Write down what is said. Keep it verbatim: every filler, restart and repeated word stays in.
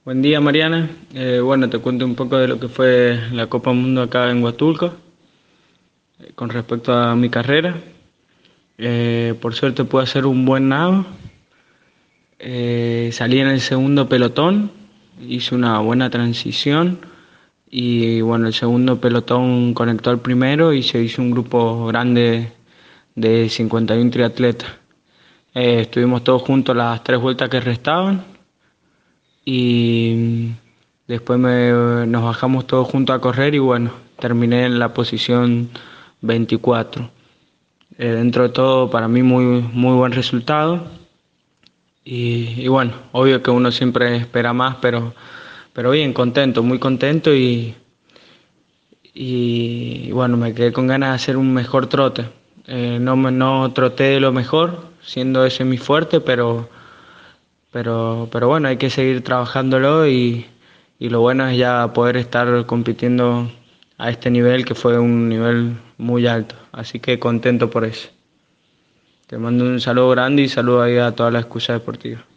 Buen día, Mariana. Eh, bueno, te cuento un poco de lo que fue la Copa Mundo acá en Huatulco, eh, con respecto a mi carrera. Eh, por suerte pude hacer un buen nado. Eh, salí en el segundo pelotón, hice una buena transición y bueno, el segundo pelotón conectó al primero y se hizo un grupo grande de cincuenta y uno triatletas. Eh, estuvimos todos juntos las tres vueltas que restaban y después me- nos bajamos todos juntos a correr y bueno, terminé en la posición veinticuatro. Eh, dentro de todo, para mí muy, muy buen resultado y, y bueno, obvio que uno siempre espera más, pero, pero bien, contento, muy contento y, y bueno, me quedé con ganas de hacer un mejor trote. Eh, no, me- no troté de lo mejor, siendo ese mi fuerte, pero Pero, pero bueno, hay que seguir trabajándolo y, y lo bueno es ya poder estar compitiendo a este nivel que fue un nivel muy alto. Así que contento por eso. Te mando un saludo grande y saludo ahí a toda la excusa deportiva.